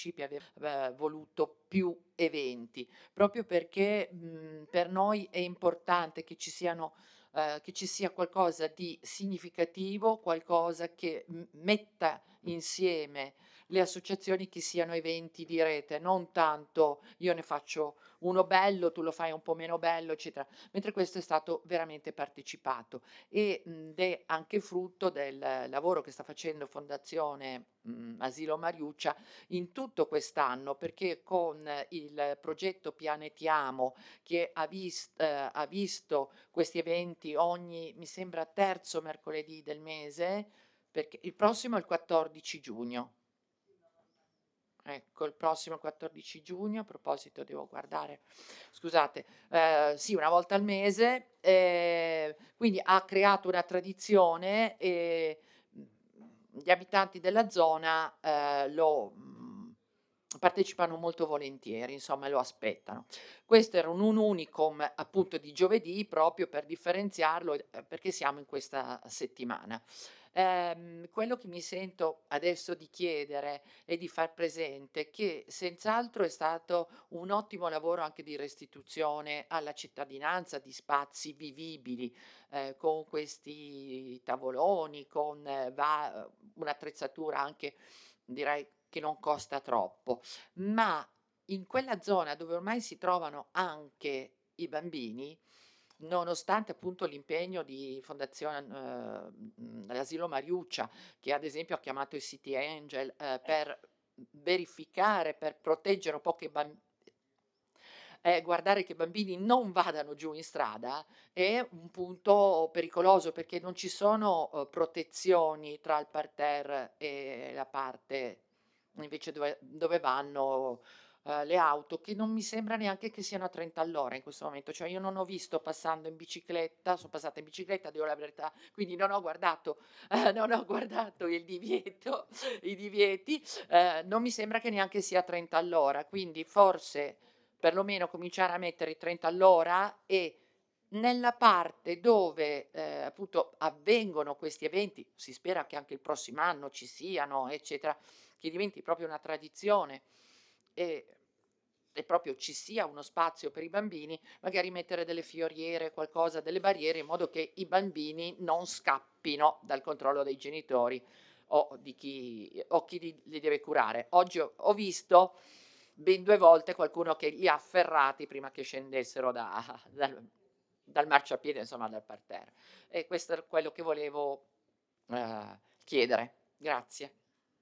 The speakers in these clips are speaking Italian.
voluto più eventi, proprio perché per noi è importante che che ci sia qualcosa di significativo, qualcosa che metta insieme le associazioni, che siano eventi di rete, non tanto io ne faccio uno bello, tu lo fai un po' meno bello, eccetera, mentre questo è stato veramente partecipato ed è anche frutto del lavoro che sta facendo Fondazione Asilo Mariuccia in tutto quest'anno, perché con il progetto Pianetiamo, che ha visto questi eventi ogni, mi sembra, terzo mercoledì del mese, perché il prossimo è il 14 giugno. Ecco, il prossimo 14 giugno, a proposito devo guardare, scusate, sì, una volta al mese, quindi ha creato una tradizione e gli abitanti della zona partecipano molto volentieri, insomma, lo aspettano. Questo era un unicum appunto di giovedì, proprio per differenziarlo, perché siamo in questa settimana. Quello che mi sento adesso di chiedere e di far presente che senz'altro è stato un ottimo lavoro anche di restituzione alla cittadinanza di spazi vivibili, con questi tavoloni, con un'attrezzatura anche, direi, che non costa troppo, ma in quella zona dove ormai si trovano anche i bambini, nonostante appunto l'impegno di Fondazione l'Asilo Mariuccia, che ad esempio ha chiamato i City Angel per verificare, per proteggere un po' che guardare che i bambini non vadano giù in strada, è un punto pericoloso, perché non ci sono protezioni tra il parterre e la parte invece dove vanno le auto, che non mi sembra neanche che siano a 30 all'ora in questo momento. Cioè io non ho visto passando in bicicletta, sono passata in bicicletta, devo la verità, quindi non ho guardato, non ho guardato il divieto, i divieti, non mi sembra che neanche sia a 30 all'ora, quindi forse perlomeno cominciare a mettere i 30 all'ora, e nella parte dove appunto avvengono questi eventi, si spera che anche il prossimo anno ci siano, eccetera, che diventi proprio una tradizione e, e proprio ci sia uno spazio per i bambini, magari mettere delle fioriere, qualcosa, delle barriere, in modo che i bambini non scappino dal controllo dei genitori o di chi li deve curare. Oggi ho visto ben 2 volte qualcuno che li ha afferrati prima che scendessero dal marciapiede, insomma dal parterre. E questo è quello che volevo chiedere. Grazie.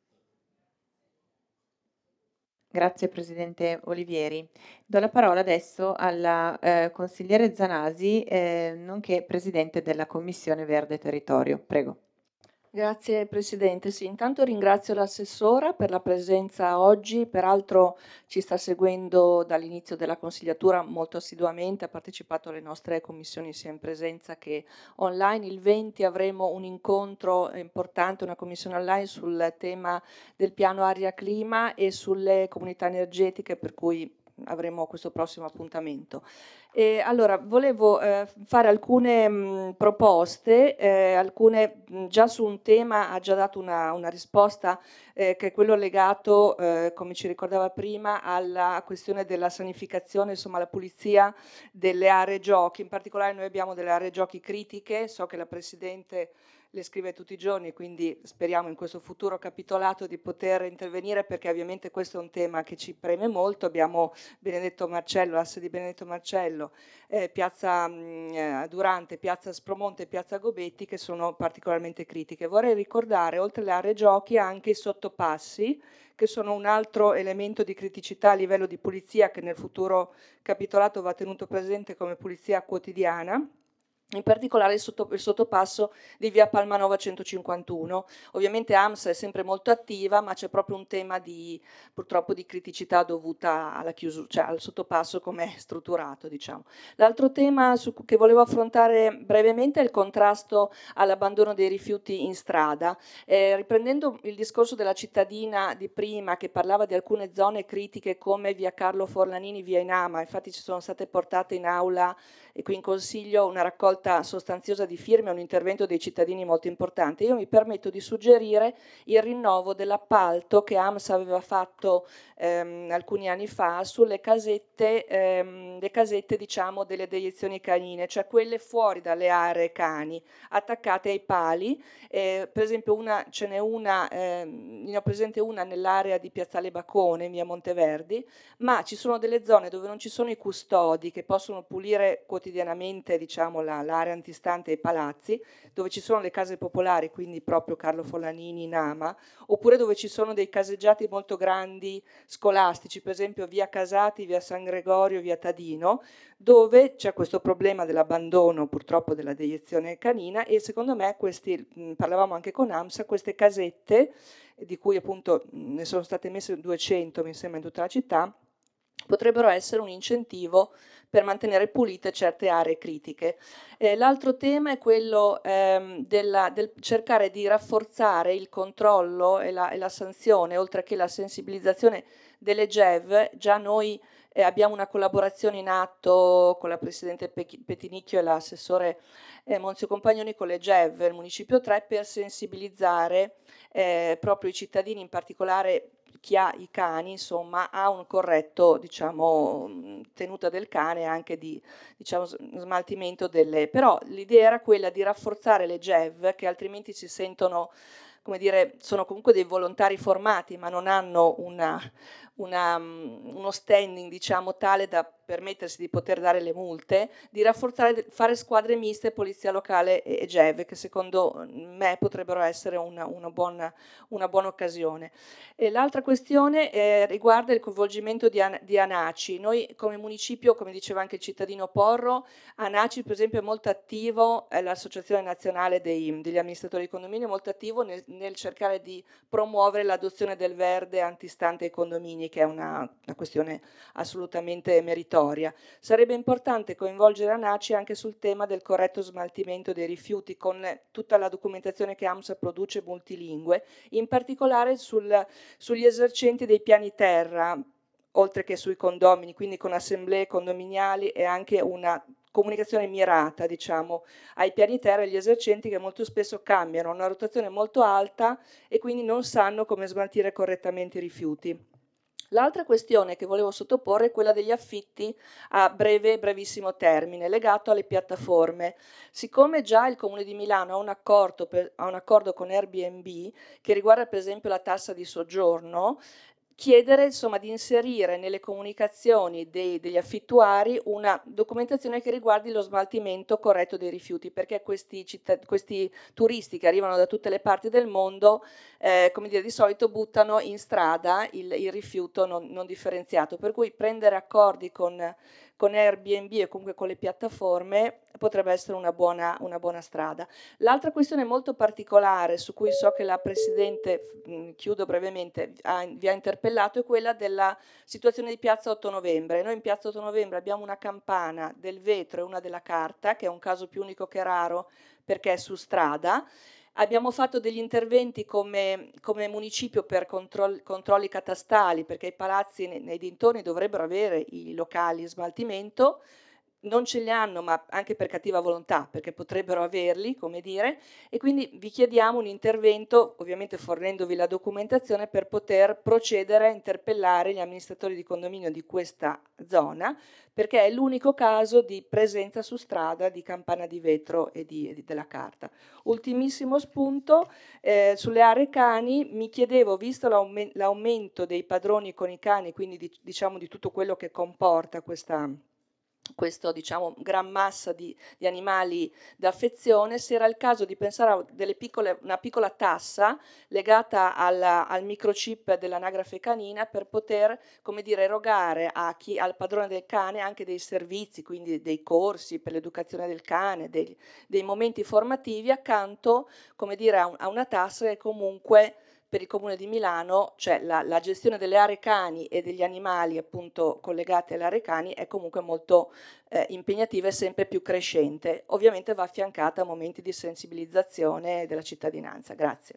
Grazie Presidente Olivieri. Do la parola adesso alla consigliere Zanasi, nonché Presidente della Commissione Verde Territorio. Prego. Grazie Presidente. Sì, intanto ringrazio l'assessora per la presenza oggi, peraltro ci sta seguendo dall'inizio della consigliatura molto assiduamente, ha partecipato alle nostre commissioni sia in presenza che online. Il 20 avremo un incontro importante, una commissione online sul tema del piano aria-clima e sulle comunità energetiche, per cui avremo questo prossimo appuntamento. Allora, volevo fare alcune proposte, alcune già su un tema ha già dato una risposta, che è quello legato, come ci ricordava prima, alla questione della sanificazione, insomma la pulizia delle aree giochi. In particolare noi abbiamo delle aree giochi critiche, so che la Presidente le scrive tutti i giorni, quindi speriamo in questo futuro capitolato di poter intervenire, perché ovviamente questo è un tema che ci preme molto. Abbiamo Benedetto Marcello, l'asse di Benedetto Marcello, piazza Durante, piazza Spromonte e piazza Gobetti, che sono particolarmente critiche. Vorrei ricordare, oltre alle aree giochi, anche i sottopassi, che sono un altro elemento di criticità a livello di pulizia, che nel futuro capitolato va tenuto presente come pulizia quotidiana. In particolare il sottopasso di via Palmanova 151. Ovviamente AMS è sempre molto attiva, ma c'è proprio un tema purtroppo di criticità dovuta alla chiusura, cioè al sottopasso come è strutturato, diciamo. L'altro tema che volevo affrontare brevemente è il contrasto all'abbandono dei rifiuti in strada. Riprendendo il discorso della cittadina di prima, che parlava di alcune zone critiche come via Carlo Forlanini, via Inama, infatti ci sono state portate in aula e qui in Consiglio una raccolta raccolta sostanziosa di firme, un intervento dei cittadini molto importante. Io mi permetto di suggerire il rinnovo dell'appalto che AMSA aveva fatto alcuni anni fa sulle casette, le casette diciamo delle deiezioni canine, cioè quelle fuori dalle aree cani, attaccate ai pali. Per esempio ce n'è una, ne ho presente una nell'area di Piazzale Bacone, via Monteverdi, ma ci sono delle zone dove non ci sono i custodi che possono pulire quotidianamente diciamo, l'area antistante ai palazzi, dove ci sono le case popolari, quindi proprio Carlo Folanini in Ama, oppure dove ci sono dei caseggiati molto grandi scolastici, per esempio via Casati, via San Gregorio, via Tadino, dove c'è questo problema dell'abbandono purtroppo della deiezione canina e secondo me parlavamo anche con AMSA, queste casette, di cui appunto ne sono state messe 200 mi sembra in tutta la città, potrebbero essere un incentivo per mantenere pulite certe aree critiche. L'altro tema è quello del cercare di rafforzare il controllo e la sanzione, oltre che la sensibilizzazione delle GEV. Già noi abbiamo una collaborazione in atto con la Presidente Petinicchio e l'assessore Monzio Compagnoni con le GEV, il Municipio 3, per sensibilizzare proprio i cittadini, in particolare chi ha i cani, insomma, ha un corretto, diciamo, tenuta del cane, anche di, diciamo, smaltimento delle... Però l'idea era quella di rafforzare le GEV, che altrimenti si sentono, come dire, sono comunque dei volontari formati, ma non hanno uno standing, diciamo, tale da permettersi di poter dare le multe, di rafforzare, fare squadre miste, polizia locale e GEV, che secondo me potrebbero essere una buona occasione. L'altra questione riguarda il coinvolgimento di ANACI. Noi come municipio, come diceva anche il cittadino Porro, ANACI per esempio è molto attivo, l'Associazione Nazionale degli Amministratori di Condominio è molto attivo nel cercare di promuovere l'adozione del verde antistante ai condomini, che è una questione assolutamente meritoria. Sarebbe importante coinvolgere ANACI anche sul tema del corretto smaltimento dei rifiuti, con tutta la documentazione che AMSA produce multilingue, in particolare sugli esercenti dei piani terra, oltre che sui condomini, quindi con assemblee condominiali e anche una comunicazione mirata, diciamo, ai piani terra e agli esercenti che molto spesso cambiano, una rotazione molto alta e quindi non sanno come smaltire correttamente i rifiuti. L'altra questione che volevo sottoporre è quella degli affitti a brevissimo termine, legato alle piattaforme. Siccome già il Comune di Milano ha un accordo con Airbnb che riguarda per esempio la tassa di soggiorno, chiedere insomma di inserire nelle comunicazioni degli affittuari una documentazione che riguardi lo smaltimento corretto dei rifiuti, perché questi turisti che arrivano da tutte le parti del mondo, come dire, di solito buttano in strada il rifiuto non differenziato, per cui prendere accordi con Airbnb e comunque con le piattaforme potrebbe essere una buona strada. L'altra questione molto particolare su cui so che la Presidente, chiudo brevemente, vi ha interpellato è quella della situazione di Piazza 8 Novembre. Noi in Piazza 8 Novembre abbiamo una campana del vetro e una della carta, che è un caso più unico che raro perché è su strada. Abbiamo fatto degli interventi come municipio per controlli catastali, perché i palazzi nei dintorni dovrebbero avere i locali di smaltimento, non ce li hanno, ma anche per cattiva volontà, perché potrebbero averli, come dire, e quindi vi chiediamo un intervento, ovviamente fornendovi la documentazione, per poter procedere a interpellare gli amministratori di condominio di questa zona, perché è l'unico caso di presenza su strada di campana di vetro e della carta. Ultimissimo spunto, sulle aree cani, mi chiedevo, visto l'aumento dei padroni con i cani, quindi diciamo di tutto quello che comporta questa diciamo, gran massa di animali d'affezione, se era il caso di pensare a una piccola tassa legata al microchip dell'anagrafe canina per poter, come dire, erogare al padrone del cane anche dei servizi, quindi dei corsi per l'educazione del cane, dei momenti formativi accanto, come dire, a una tassa che comunque per il Comune di Milano, cioè la gestione delle aree cani e degli animali appunto collegati alle aree cani è comunque molto impegnativa e sempre più crescente. Ovviamente va affiancata a momenti di sensibilizzazione della cittadinanza. Grazie.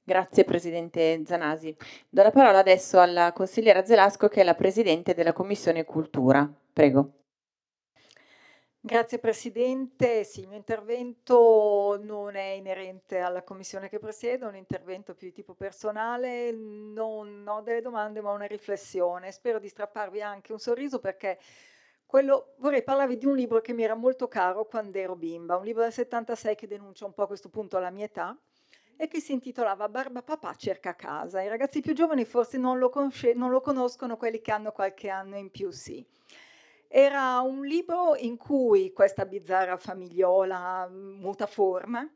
Grazie Presidente Zanasi. Do la parola adesso alla consigliera Zelasco che è la Presidente della Commissione Cultura. Prego. Grazie Presidente, sì, il mio intervento non è inerente alla commissione che presiedo, è un intervento più di tipo personale, non ho delle domande ma una riflessione. Spero di strapparvi anche un sorriso perché vorrei parlarvi di un libro che mi era molto caro quando ero bimba, un libro del 76 che denuncia un po' a questo punto la mia età e che si intitolava Barba Papà cerca casa. I ragazzi più giovani forse non lo conoscono, quelli che hanno qualche anno in più sì. Era un libro in cui questa bizzarra famigliola mutaforma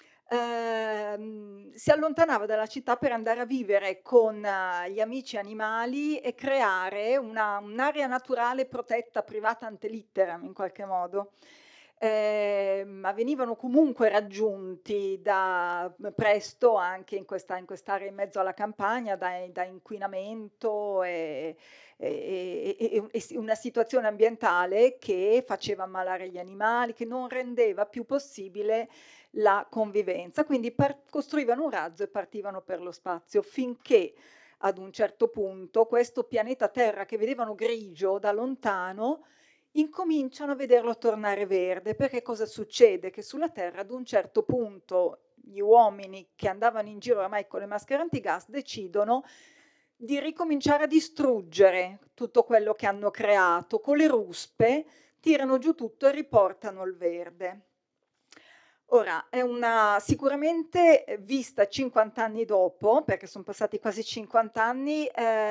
si allontanava dalla città per andare a vivere con gli amici animali e creare un'area naturale protetta, privata ante litteram in qualche modo. Ma venivano comunque raggiunti presto anche in quest'area in mezzo alla campagna da inquinamento e una situazione ambientale che faceva ammalare gli animali, che non rendeva più possibile la convivenza. Quindi costruivano un razzo e partivano per lo spazio finché ad un certo punto questo pianeta Terra che vedevano grigio da lontano incominciano a vederlo tornare verde, perché cosa succede? Che sulla Terra ad un certo punto gli uomini che andavano in giro ormai con le maschere antigas decidono di ricominciare a distruggere tutto quello che hanno creato, con le ruspe tirano giù tutto e riportano il verde. Ora, è sicuramente vista 50 anni dopo, perché sono passati quasi 50 anni,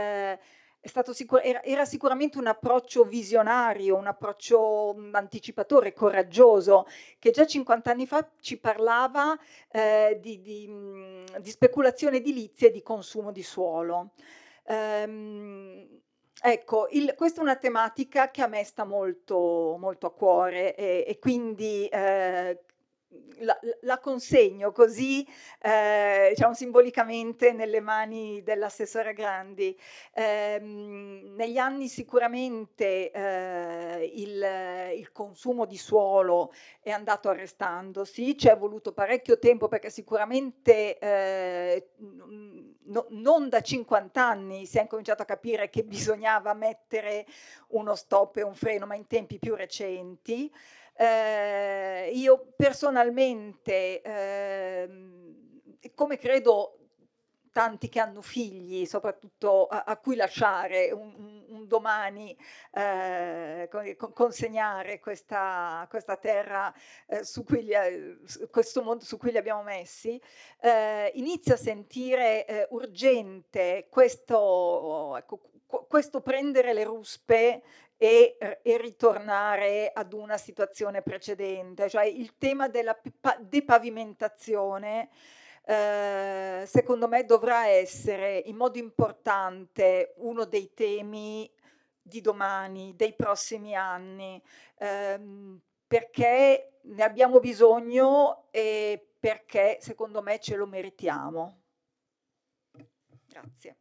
era sicuramente un approccio visionario, un approccio anticipatore, coraggioso, che già 50 anni fa ci parlava di speculazione edilizia e di consumo di suolo. Ecco, questa è una tematica che a me sta molto, molto a cuore e quindi la consegno così, diciamo simbolicamente, nelle mani dell'assessore Grandi. Negli anni sicuramente il consumo di suolo è andato arrestandosi, ci è voluto parecchio tempo perché sicuramente non da 50 anni si è incominciato a capire che bisognava mettere uno stop e un freno, ma in tempi più recenti. Io personalmente, come credo tanti che hanno figli, soprattutto a cui lasciare un domani, consegnare questa terra questo mondo su cui li abbiamo messi, inizio a sentire urgente ecco, questo prendere le ruspe e ritornare ad una situazione precedente, cioè il tema della depavimentazione secondo me dovrà essere in modo importante uno dei temi di domani, dei prossimi anni, perché ne abbiamo bisogno e perché secondo me ce lo meritiamo. Grazie.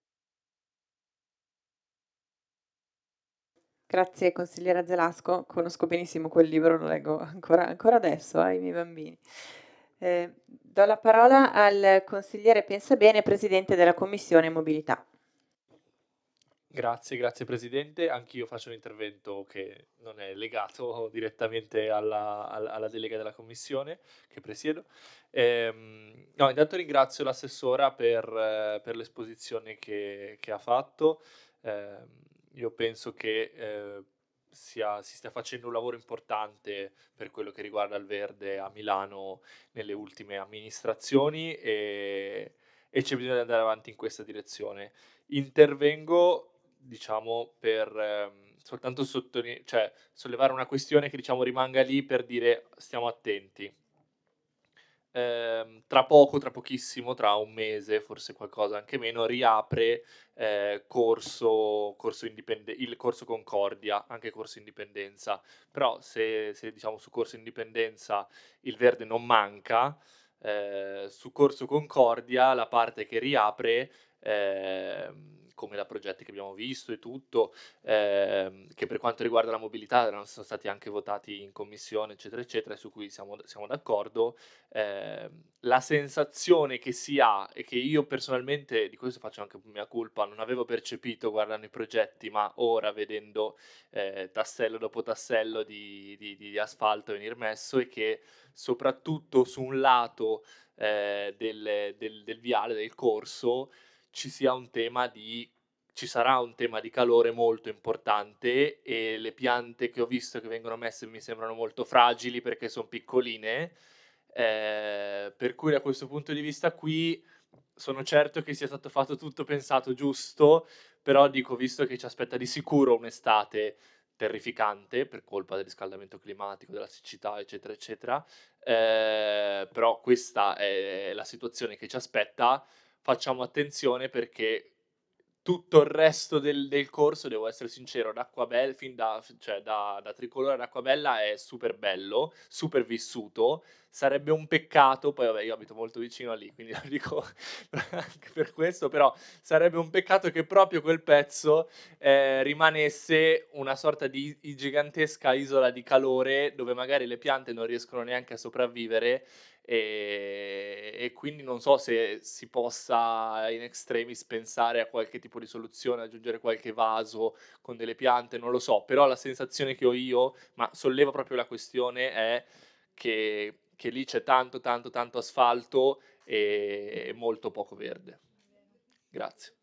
Grazie consigliera Zelasco, conosco benissimo quel libro, lo leggo ancora adesso ai miei bambini. Do la parola al consigliere Pensabene, Presidente della Commissione Mobilità. Grazie Presidente. Anch'io faccio un intervento che non è legato direttamente alla delega della Commissione che presiedo. No, intanto ringrazio l'assessora per l'esposizione che ha fatto. Io penso che si stia facendo un lavoro importante per quello che riguarda il verde a Milano nelle ultime amministrazioni e c'è bisogno di andare avanti in questa direzione. Intervengo, diciamo, per soltanto cioè, sollevare una questione che, diciamo, rimanga lì per dire stiamo attenti. Tra pochissimo, tra un mese, forse qualcosa anche meno, riapre il corso Concordia, anche corso Indipendenza. Però se diciamo su corso Indipendenza il verde non manca, su corso Concordia la parte che riapre come da progetti che abbiamo visto e tutto, che per quanto riguarda la mobilità sono stati anche votati in commissione, eccetera, eccetera, su cui siamo d'accordo. La sensazione che si ha, e che io personalmente, di questo faccio anche mea culpa, non avevo percepito guardando i progetti, ma ora vedendo tassello dopo tassello di asfalto venir messo, è che soprattutto su un lato del viale, del corso, ci sarà un tema di calore molto importante, e le piante che ho visto che vengono messe mi sembrano molto fragili perché sono piccoline, per cui da questo punto di vista qui sono certo che sia stato fatto tutto pensato giusto, però dico, visto che ci aspetta di sicuro un'estate terrificante per colpa del riscaldamento climatico, della siccità, eccetera, eccetera, però questa è la situazione che ci aspetta. Facciamo attenzione perché tutto il resto del corso, devo essere sincero, d'Acquabella, cioè da Tricolore ad Acquabella è super bello, super vissuto. Sarebbe un peccato, poi vabbè, io abito molto vicino a lì, quindi lo dico anche per questo, però sarebbe un peccato che proprio quel pezzo rimanesse una sorta di gigantesca isola di calore dove magari le piante non riescono neanche a sopravvivere, e quindi non so se si possa in extremis pensare a qualche tipo di soluzione, aggiungere qualche vaso con delle piante, non lo so, però la sensazione che ho io, ma sollevo proprio la questione, è che lì c'è tanto asfalto e molto poco verde. Grazie.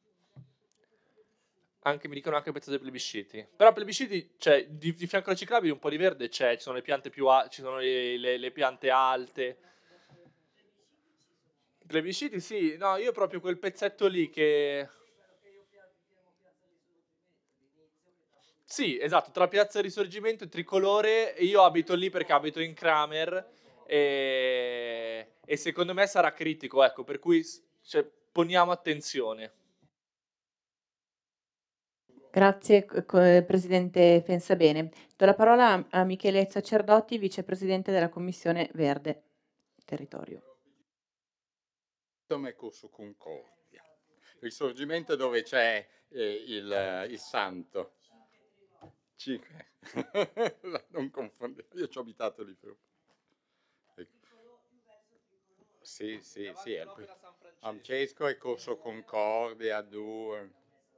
Mi dicono anche il pezzo dei plebisciti. Però plebisciti, cioè, di fianco alle ciclabili un po' di verde c'è, ci sono le piante più alte, ci sono le piante alte. Plebisciti sì, no, io proprio quel pezzetto lì che... Sì, esatto, tra Piazza Risorgimento e Tricolore, io abito lì perché abito in Kramer, e secondo me sarà critico, ecco, per cui cioè, poniamo attenzione. Grazie, Presidente Pensabene. Do la parola a Michele Sacerdoti, Vicepresidente della Commissione Verde Territorio. È corso Concordia. Risorgimento dove c'è il santo. Non confondere, io ci ho abitato lì per un po'. Sì, Francesco è corso Concordia 2.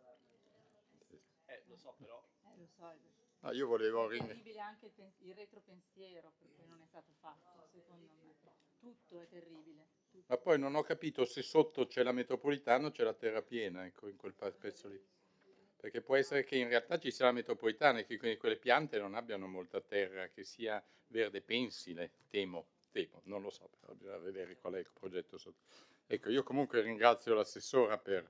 Lo so però. Lo so, No, io volevo è terribile anche il retropensiero, per cui non è stato fatto, secondo me. Tutto è terribile. Tutto. Ma poi non ho capito se sotto c'è la metropolitana o c'è la terra piena, ecco, in quel pezzo lì. Perché può essere che in realtà ci sia la metropolitana e che quelle piante non abbiano molta terra, che sia verde pensile, temo, non lo so, però bisogna vedere qual è il progetto sotto. Ecco, io comunque ringrazio l'assessora per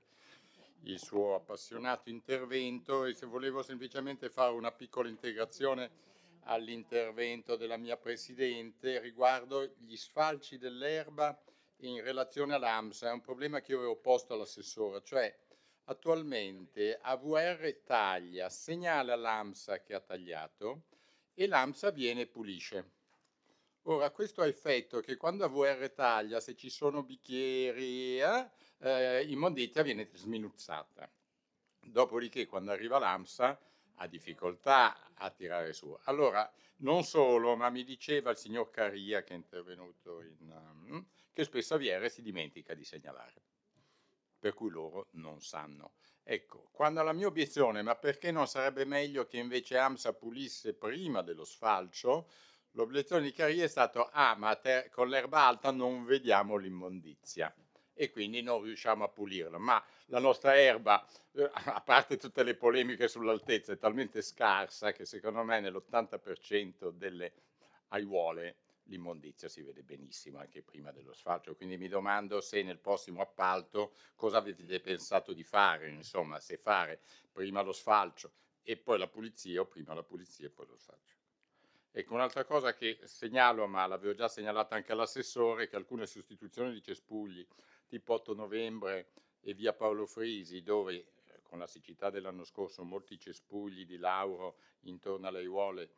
il suo appassionato intervento, e se volevo semplicemente fare una piccola integrazione all'intervento della mia Presidente riguardo gli sfalci dell'erba in relazione all'AMSA. È un problema che io avevo posto all'assessora, cioè attualmente AVR taglia, segnala all'AMSA che ha tagliato e l'AMSA viene e pulisce. Ora, questo ha effetto che quando AVR taglia, se ci sono bicchieri, immondizia viene sminuzzata. Dopodiché, quando arriva l'AMSA, ha difficoltà a tirare su. Allora, non solo, ma mi diceva il signor Caria, che è intervenuto, che spesso AVR si dimentica di segnalare, per cui loro non sanno. Ecco, quando alla mia obiezione, ma perché non sarebbe meglio che invece AMSA pulisse prima dello sfalcio, l'obiezione di Caria è stato, ma con l'erba alta non vediamo l'immondizia e quindi non riusciamo a pulirla, ma la nostra erba, a parte tutte le polemiche sull'altezza, è talmente scarsa che secondo me nell'80% delle aiuole l'immondizia si vede benissimo anche prima dello sfalcio, quindi mi domando se nel prossimo appalto cosa avete pensato di fare, insomma, se fare prima lo sfalcio e poi la pulizia o prima la pulizia e poi lo sfalcio. Ecco, un'altra cosa che segnalo, ma l'avevo già segnalata anche all'assessore, che alcune sostituzioni di cespugli tipo 8 novembre e via Paolo Frisi, dove con la siccità dell'anno scorso molti cespugli di lauro intorno alle aiuole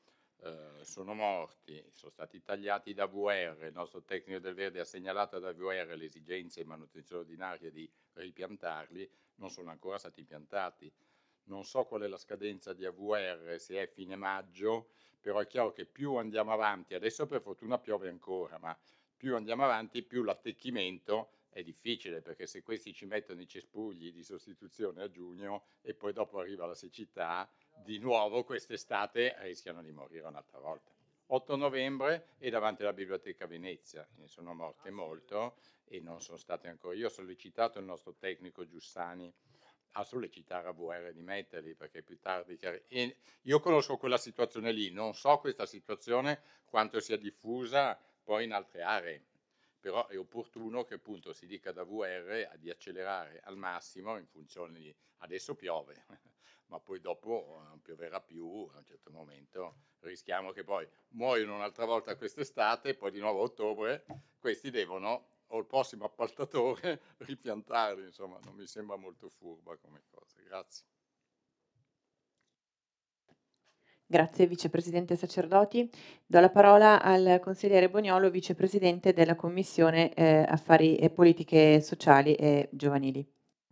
sono morti, sono stati tagliati da VR, il nostro tecnico del verde ha segnalato ad AVR l'esigenza in manutenzione ordinaria di ripiantarli, non sono ancora stati piantati. Non so qual è la scadenza di AVR, se è fine maggio, però è chiaro che più andiamo avanti, adesso per fortuna piove ancora, ma più andiamo avanti più l'attecchimento è difficile, perché se questi ci mettono i cespugli di sostituzione a giugno e poi dopo arriva la siccità, di nuovo quest'estate rischiano di morire un'altra volta. 8 novembre e davanti alla Biblioteca Venezia, ne sono morte molto e non sono state ancora. Io ho sollecitato il nostro tecnico Giussani a sollecitare AVR di metterli, perché più tardi... E io conosco quella situazione lì, non so questa situazione quanto sia diffusa poi in altre aree, però è opportuno che appunto si dica ad AVR di accelerare al massimo in funzione di... Adesso piove, ma poi dopo non pioverà più, a un certo momento rischiamo che poi muoiono un'altra volta quest'estate e poi di nuovo a ottobre questi devono, o il prossimo appaltatore, ripiantarli, insomma non mi sembra molto furba come cosa. Grazie. Grazie Vicepresidente Sacerdoti. Do la parola al consigliere Boniolo, Vicepresidente della Commissione Affari e Politiche Sociali e Giovanili.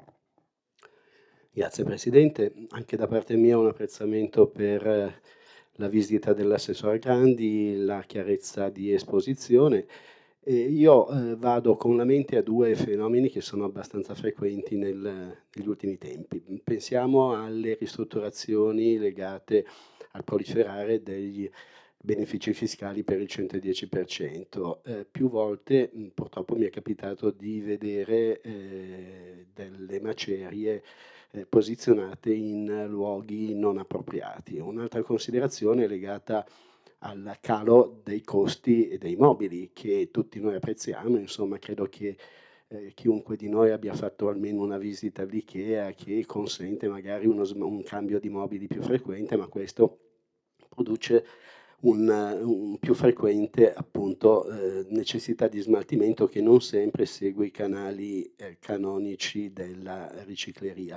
Grazie Presidente, anche da parte mia un apprezzamento per la visita dell'assessore Grandi, la chiarezza di esposizione. Io vado con la mente a due fenomeni che sono abbastanza frequenti negli ultimi tempi. Pensiamo alle ristrutturazioni legate al proliferare degli benefici fiscali per il 110%. Più volte purtroppo mi è capitato di vedere delle macerie posizionate in luoghi non appropriati. Un'altra considerazione è legata al calo dei costi e dei mobili che tutti noi apprezziamo, insomma credo che chiunque di noi abbia fatto almeno una visita all'IKEA che consente magari un cambio di mobili più frequente, ma questo produce un più frequente appunto necessità di smaltimento che non sempre segue i canali canonici della ricicleria.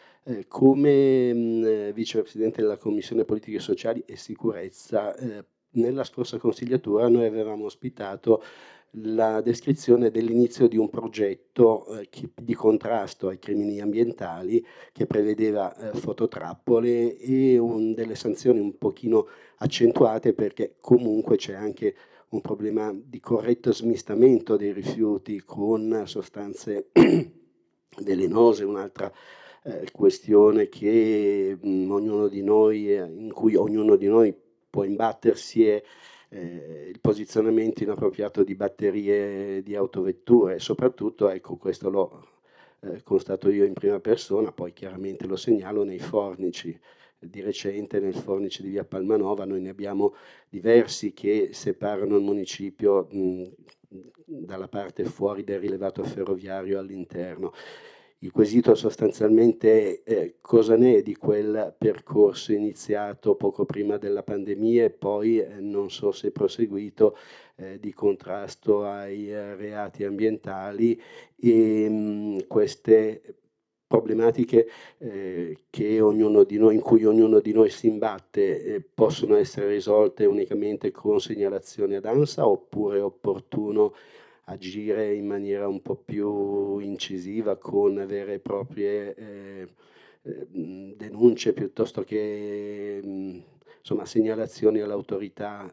Come vicepresidente della Commissione Politiche Sociali e Sicurezza, nella scorsa consigliatura noi avevamo ospitato la descrizione dell'inizio di un progetto di contrasto ai crimini ambientali che prevedeva fototrappole e delle sanzioni un pochino accentuate, perché comunque c'è anche un problema di corretto smistamento dei rifiuti con sostanze velenose, un'altra questione che ognuno di noi, in cui ognuno di noi può imbattersi è il posizionamento inappropriato di batterie di autovetture e soprattutto, ecco, questo lo constato io in prima persona, poi chiaramente lo segnalo nei fornici. Di recente nel fornice di via Palmanova noi ne abbiamo diversi che separano il municipio dalla parte fuori del rilevato ferroviario all'interno. Il quesito sostanzialmente è cosa ne è di quel percorso iniziato poco prima della pandemia e poi non so se proseguito di contrasto ai reati ambientali e queste problematiche che ognuno di noi, in cui ognuno di noi si imbatte possono essere risolte unicamente con segnalazione ad ANSA oppure è opportuno agire in maniera un po' più incisiva con vere e proprie denunce piuttosto che insomma, segnalazioni all'autorità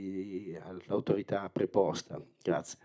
preposta. Grazie.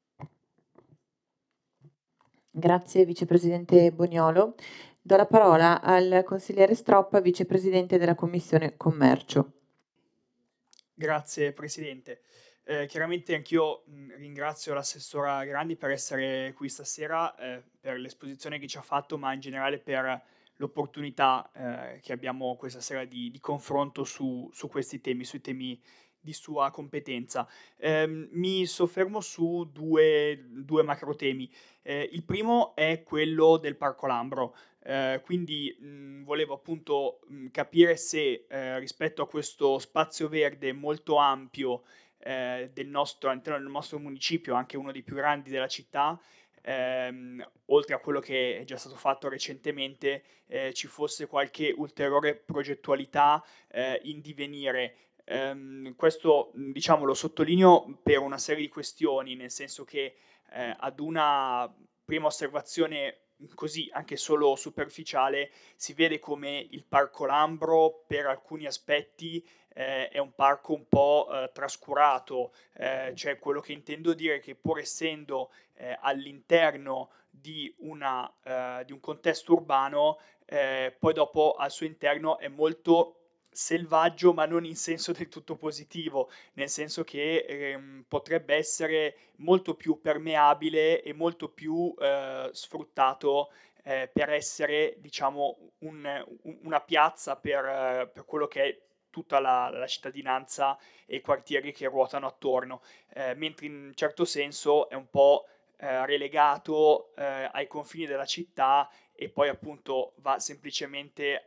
Grazie Vicepresidente Boniolo. Do la parola al consigliere Stroppa, Vicepresidente della Commissione Commercio. Grazie Presidente. Chiaramente anch'io ringrazio l'assessora Grandi per essere qui stasera, per l'esposizione che ci ha fatto, ma in generale per l'opportunità che abbiamo questa sera di confronto su questi temi, sui temi di sua competenza. Mi soffermo su due macro temi. Il primo è quello del Parco Lambro. Quindi volevo appunto capire se rispetto a questo spazio verde molto ampio all'interno del nostro municipio, anche uno dei più grandi della città, oltre a quello che è già stato fatto recentemente, ci fosse qualche ulteriore progettualità in divenire Questo, diciamo, lo sottolineo per una serie di questioni, nel senso che ad una prima osservazione così anche solo superficiale si vede come il Parco Lambro per alcuni aspetti è un parco un po' trascurato, cioè quello che intendo dire è che pur essendo all'interno di un contesto urbano, poi dopo al suo interno è molto selvaggio, ma non in senso del tutto positivo, nel senso che potrebbe essere molto più permeabile e molto più sfruttato per essere, diciamo, una piazza per quello che è tutta la cittadinanza e i quartieri che ruotano attorno, mentre in un certo senso è un po' relegato ai confini della città e poi appunto va semplicemente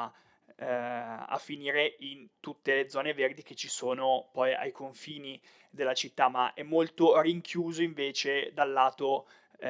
a finire in tutte le zone verdi che ci sono poi ai confini della città, ma è molto rinchiuso invece dal lato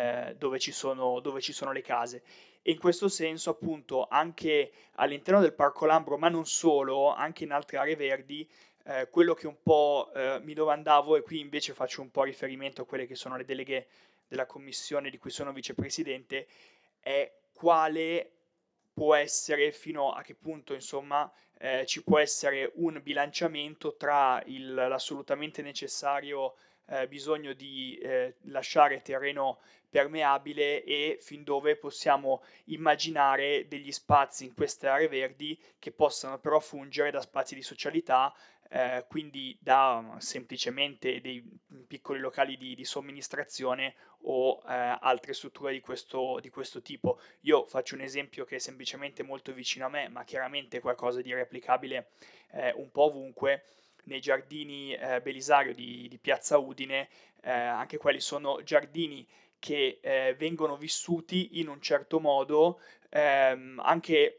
dove ci sono le case. E in questo senso, appunto, anche all'interno del Parco Lambro, ma non solo, anche in altre aree verdi, quello che un po' mi domandavo, e qui invece faccio un po' riferimento a quelle che sono le deleghe della commissione di cui sono vicepresidente, è quale può essere, fino a che punto, insomma, ci può essere un bilanciamento tra l'assolutamente necessario bisogno di lasciare terreno permeabile e fin dove possiamo immaginare degli spazi in queste aree verdi che possano però fungere da spazi di socialità, quindi da semplicemente dei piccoli locali di somministrazione o altre strutture di questo tipo. Io faccio un esempio che è semplicemente molto vicino a me, ma chiaramente qualcosa di replicabile un po' ovunque. Nei giardini Belisario di Piazza Udine, anche quelli sono giardini che vengono vissuti in un certo modo, anche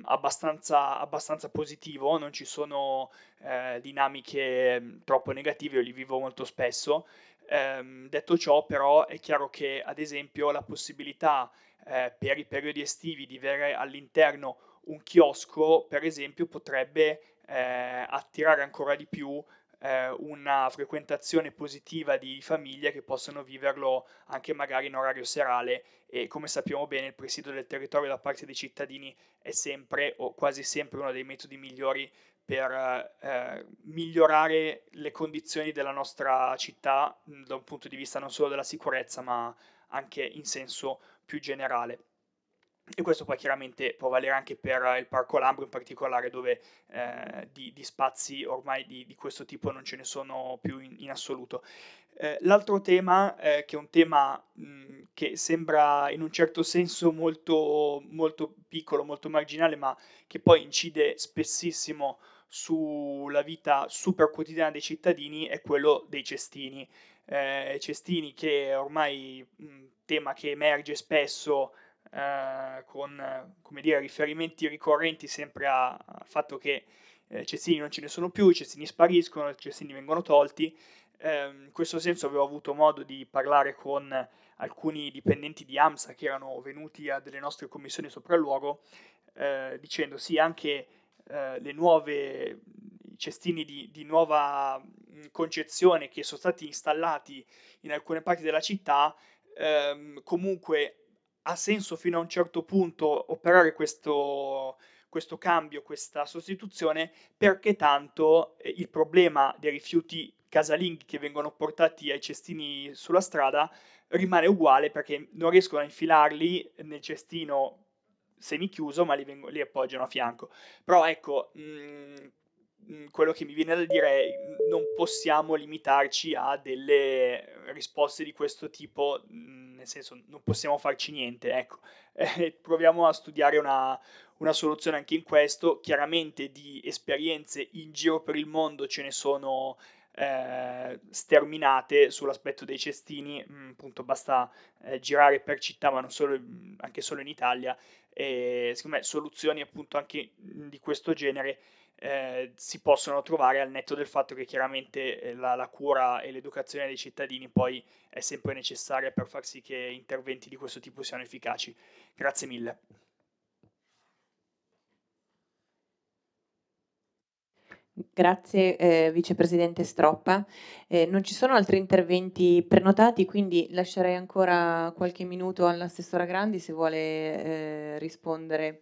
abbastanza positivo, non ci sono dinamiche troppo negative, io li vivo molto spesso. Detto ciò, però, è chiaro che, ad esempio, la possibilità per i periodi estivi di avere all'interno un chiosco, per esempio, potrebbe attirare ancora di più una frequentazione positiva di famiglie che possono viverlo anche magari in orario serale e come sappiamo bene il presidio del territorio da parte dei cittadini è sempre o quasi sempre uno dei metodi migliori per migliorare le condizioni della nostra città da un punto di vista non solo della sicurezza ma anche in senso più generale. E questo poi chiaramente può valere anche per il Parco Lambro in particolare, dove di spazi ormai di questo tipo non ce ne sono più in assoluto. L'altro tema, che è un tema che sembra in un certo senso molto, molto piccolo, molto marginale, ma che poi incide spessissimo sulla vita super quotidiana dei cittadini, è quello dei cestini. Cestini che ormai tema che emerge spesso con come dire, riferimenti ricorrenti sempre al fatto che cestini non ce ne sono più, i cestini spariscono, i cestini vengono tolti. In questo senso avevo avuto modo di parlare con alcuni dipendenti di AMSA che erano venuti a delle nostre commissioni sopralluogo dicendo sì, anche le nuove i cestini di nuova concezione che sono stati installati in alcune parti della città, comunque ha senso fino a un certo punto operare questo cambio, questa sostituzione, perché tanto il problema dei rifiuti casalinghi che vengono portati ai cestini sulla strada rimane uguale perché non riescono a infilarli nel cestino semichiuso, ma li appoggiano a fianco. Però ecco, quello che mi viene da dire è non possiamo limitarci a delle risposte di questo tipo, nel senso non possiamo farci niente, ecco. Proviamo a studiare una soluzione anche in questo. Chiaramente di esperienze in giro per il mondo ce ne sono sterminate sull'aspetto dei cestini, appunto basta girare per città, ma non solo, anche solo in Italia, e secondo me soluzioni appunto anche di questo genere si possono trovare al netto del fatto che chiaramente la cura e l'educazione dei cittadini poi è sempre necessaria per far sì che interventi di questo tipo siano efficaci. Grazie mille. Grazie, vicepresidente Stroppa. Non ci sono altri interventi prenotati, quindi lascerei ancora qualche minuto all'assessora Grandi se vuole rispondere,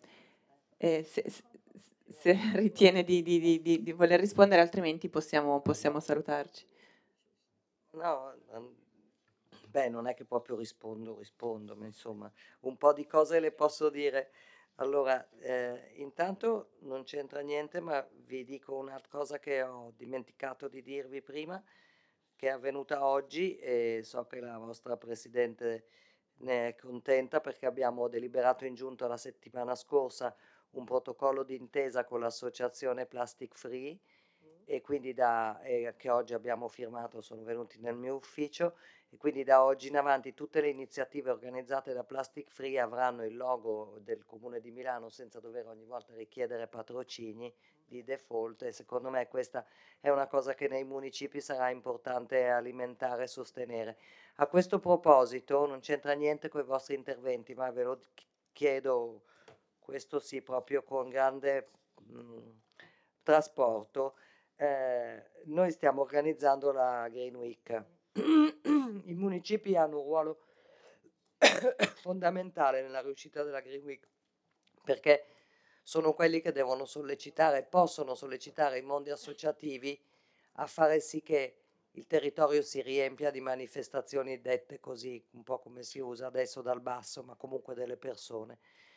se ritiene di voler rispondere, altrimenti possiamo salutarci. No, beh, non è che proprio rispondo, ma insomma, un po' di cose le posso dire. Allora, intanto non c'entra niente, ma vi dico una cosa che ho dimenticato di dirvi prima, che è avvenuta oggi e so che la vostra Presidente ne è contenta perché abbiamo deliberato in giunta la settimana scorsa un protocollo d'intesa con l'associazione Plastic Free e quindi che oggi abbiamo firmato, sono venuti nel mio ufficio e quindi da oggi in avanti tutte le iniziative organizzate da Plastic Free avranno il logo del Comune di Milano senza dover ogni volta richiedere patrocini di default e secondo me questa è una cosa che nei municipi sarà importante alimentare e sostenere. A questo proposito non c'entra niente con i vostri interventi, ma ve lo chiedo, questo sì, proprio con grande trasporto. Noi stiamo organizzando la Green Week. I municipi hanno un ruolo fondamentale nella riuscita della Green Week perché sono quelli che devono sollecitare, possono sollecitare i mondi associativi a fare sì che il territorio si riempia di manifestazioni dette così, un po' come si usa adesso dal basso, ma comunque delle persone.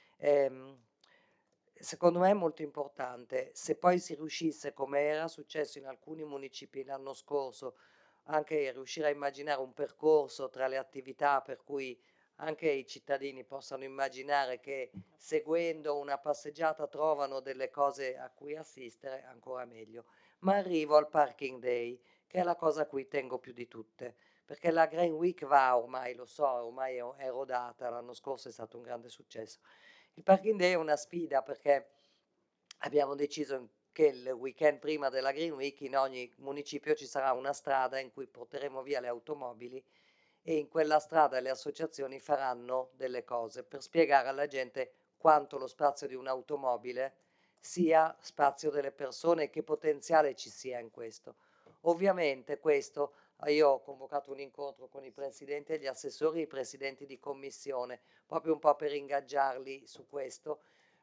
Secondo me è molto importante, se poi si riuscisse, come era successo in alcuni municipi l'anno scorso, anche riuscire a immaginare un percorso tra le attività per cui anche i cittadini possano immaginare che seguendo una passeggiata trovano delle cose a cui assistere, ancora meglio. Ma arrivo al Parking Day, che è la cosa a cui tengo più di tutte, perché la Green Week va ormai, lo so, ormai è rodata, l'anno scorso è stato un grande successo. Il Parking Day è una sfida perché abbiamo deciso che il weekend prima della Green Week in ogni municipio ci sarà una strada in cui porteremo via le automobili e in quella strada le associazioni faranno delle cose per spiegare alla gente quanto lo spazio di un'automobile sia spazio delle persone e che potenziale ci sia in questo. Ovviamente questo, io ho convocato un incontro con i presidenti e gli assessori e i presidenti di commissione, proprio un po' per ingaggiarli su questo.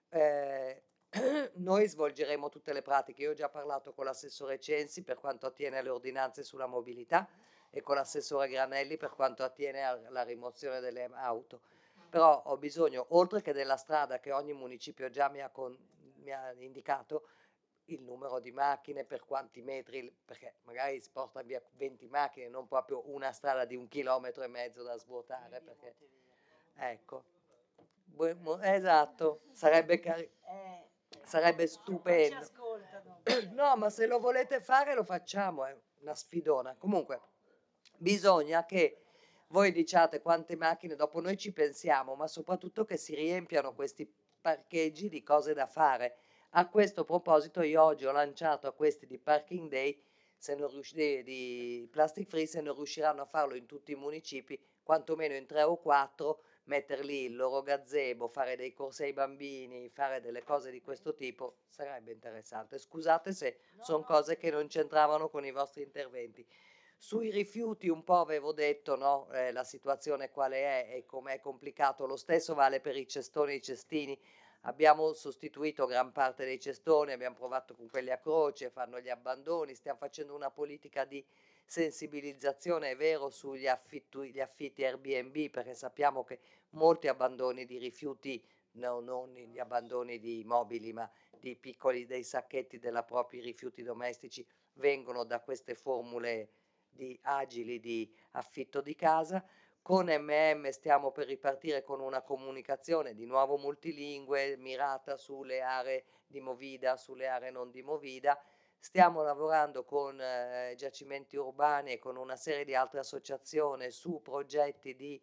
Noi svolgeremo tutte le pratiche, io ho già parlato con l'assessore Censi per quanto attiene alle ordinanze sulla mobilità e con l'assessore Granelli per quanto attiene alla rimozione delle auto. Però ho bisogno, oltre che della strada che ogni municipio già mi ha indicato, il numero di macchine, per quanti metri, perché magari si porta via 20 macchine, non proprio una strada di 1,5 chilometri da svuotare. Perché, ecco, esatto, sarebbe stupendo. No, ma se lo volete fare lo facciamo, è una sfidona. Comunque, bisogna che voi diciate quante macchine, dopo noi ci pensiamo, ma soprattutto che si riempiano questi parcheggi di cose da fare. A questo proposito io oggi ho lanciato a questi di Parking Day, se non di Plastic Free, se non riusciranno a farlo in tutti i municipi, quantomeno in 3 o 4, mettere lì il loro gazebo, fare dei corsi ai bambini, fare delle cose di questo tipo, sarebbe interessante. Scusate se sono cose che non c'entravano con i vostri interventi. Sui rifiuti un po' avevo detto, no? La situazione quale è e com'è complicato, lo stesso vale per i cestoni e i cestini. Abbiamo sostituito gran parte dei cestoni, abbiamo provato con quelli a croce, fanno gli abbandoni, stiamo facendo una politica di sensibilizzazione, è vero, sugli affitti Airbnb, perché sappiamo che molti abbandoni di rifiuti, no, non gli abbandoni di mobili, ma di piccoli, dei sacchetti della propri rifiuti domestici, vengono da queste formule agili di affitto di casa. Con stiamo per ripartire con una comunicazione di nuovo multilingue, mirata sulle aree di Movida, sulle aree non di Movida. Stiamo lavorando con giacimenti urbani e con una serie di altre associazioni su progetti di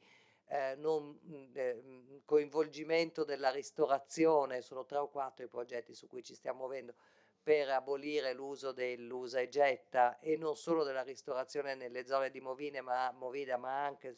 coinvolgimento della ristorazione, sono 3 o 4 i progetti su cui ci stiamo muovendo per abolire l'uso dell'usa e getta e non solo della ristorazione nelle zone di Movida, ma anche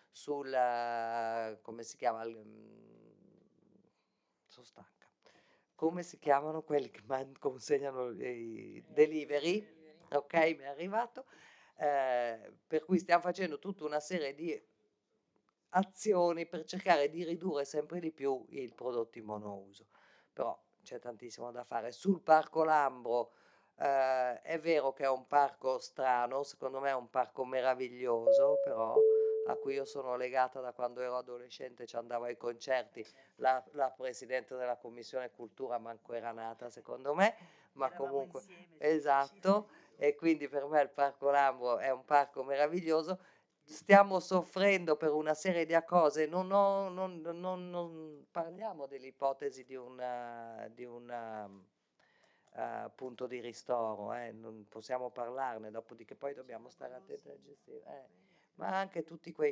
sulla, come si chiama, sono stanca, come si chiamano quelli che consegnano i delivery, ok, mi è arrivato, per cui stiamo facendo tutta una serie di azioni per cercare di ridurre sempre di più il prodotto in monouso, però c'è tantissimo da fare. Sul Parco Lambro è vero che è un parco strano, secondo me è un parco meraviglioso, però a cui io sono legata da quando ero adolescente, ci andavo ai concerti, la presidente della commissione cultura manco era nata secondo me, ma comunque esatto, e quindi per me il Parco Lambro è un parco meraviglioso. Stiamo soffrendo per una serie di cose, non parliamo dell'ipotesi di un punto di ristoro, non possiamo parlarne, dopodiché poi dobbiamo stare attenti a gestire. Ma anche tutti quei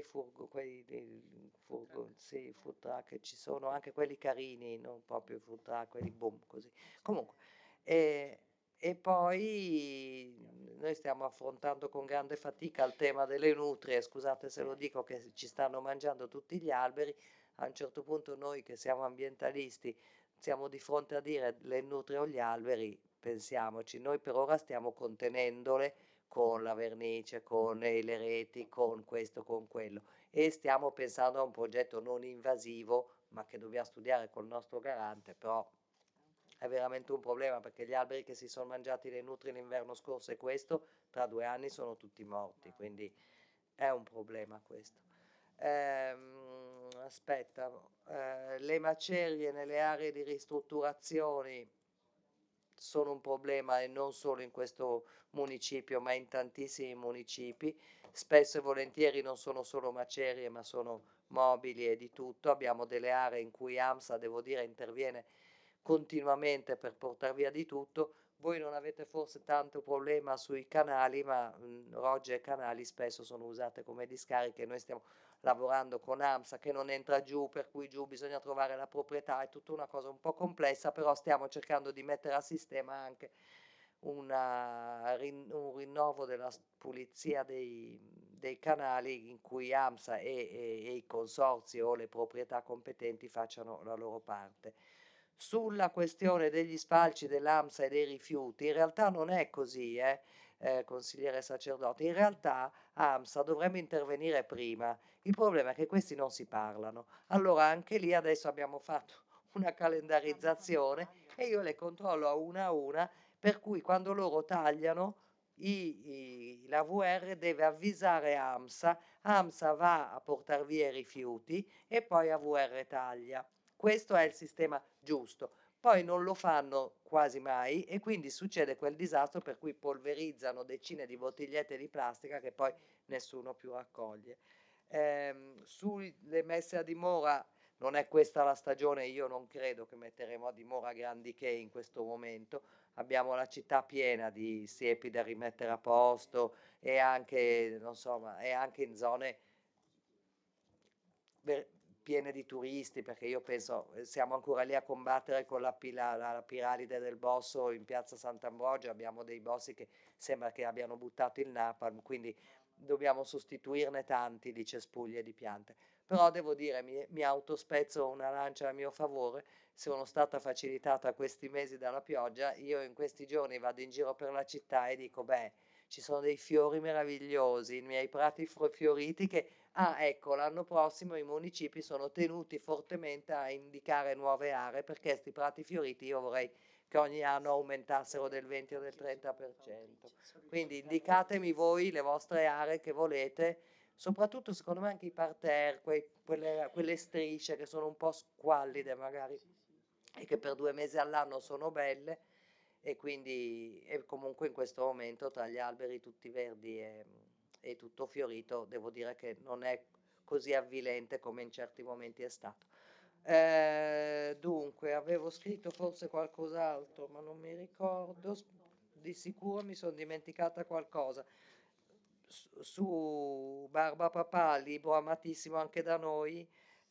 sì, food truck che ci sono, anche quelli carini, non proprio i food truck, quelli boom, così. Comunque, e poi noi stiamo affrontando con grande fatica il tema delle nutrie, scusate se lo dico che ci stanno mangiando tutti gli alberi, a un certo punto noi che siamo ambientalisti siamo di fronte a dire le nutrie o gli alberi, pensiamoci, noi per ora stiamo contenendole con la vernice, con le reti, con questo, con quello e stiamo pensando a un progetto non invasivo ma che dobbiamo studiare col nostro garante, però è veramente un problema perché gli alberi che si sono mangiati le nutrie l'inverno scorso e questo, tra 2 anni sono tutti morti, quindi è un problema questo. Aspetta, le macerie nelle aree di ristrutturazione sono un problema e non solo in questo municipio ma in tantissimi municipi, spesso e volentieri non sono solo macerie ma sono mobili e di tutto, abbiamo delle aree in cui AMSA, devo dire, interviene continuamente per portare via di tutto. Voi non avete forse tanto problema sui canali, ma rogge e canali spesso sono usate come discariche. Noi stiamo lavorando con AMSA che non entra giù, per cui giù bisogna trovare la proprietà, è tutta una cosa un po' complessa, però stiamo cercando di mettere a sistema anche un rinnovo della pulizia dei canali in cui AMSA e i consorzi o le proprietà competenti facciano la loro parte. Sulla questione degli spalci dell'AMSA e dei rifiuti, in realtà non è così, consigliere Sacerdoti, in realtà AMSA dovrebbe intervenire prima, il problema è che questi non si parlano, allora anche lì adesso abbiamo fatto una calendarizzazione e io le controllo a una, per cui quando loro tagliano la VR deve avvisare AMSA, AMSA va a portare via i rifiuti e poi AVR taglia. Questo è il sistema giusto. Poi non lo fanno quasi mai e quindi succede quel disastro per cui polverizzano decine di bottigliette di plastica che poi nessuno più raccoglie. Sulle messe a dimora non è questa la stagione, io non credo che metteremo a dimora grandi che in questo momento. Abbiamo la città piena di siepi da rimettere a posto e anche, non so, e anche in zone piene di turisti, perché io penso siamo ancora lì a combattere con la piramide del Bosso in piazza Sant'Ambrogio, abbiamo dei bossi che sembra che abbiano buttato il napalm, quindi dobbiamo sostituirne tanti di cespugli e di piante. Però devo dire, mi autospezzo una lancia a mio favore, sono stata facilitata questi mesi dalla pioggia, io in questi giorni vado in giro per la città e dico, beh, ci sono dei fiori meravigliosi, i miei prati fioriti che ecco, l'anno prossimo i municipi sono tenuti fortemente a indicare nuove aree perché questi prati fioriti io vorrei che ogni anno aumentassero del 20 o del 30%. Quindi indicatemi voi le vostre aree che volete, soprattutto secondo me anche i parterre, quelle strisce che sono un po' squallide magari e che per 2 mesi all'anno sono belle e quindi comunque in questo momento tra gli alberi tutti verdi e tutto fiorito devo dire che non è così avvilente come in certi momenti è stato. Dunque avevo scritto forse qualcos'altro ma non mi ricordo, di sicuro mi sono dimenticata qualcosa. Su Barba Papà, libro amatissimo anche da noi,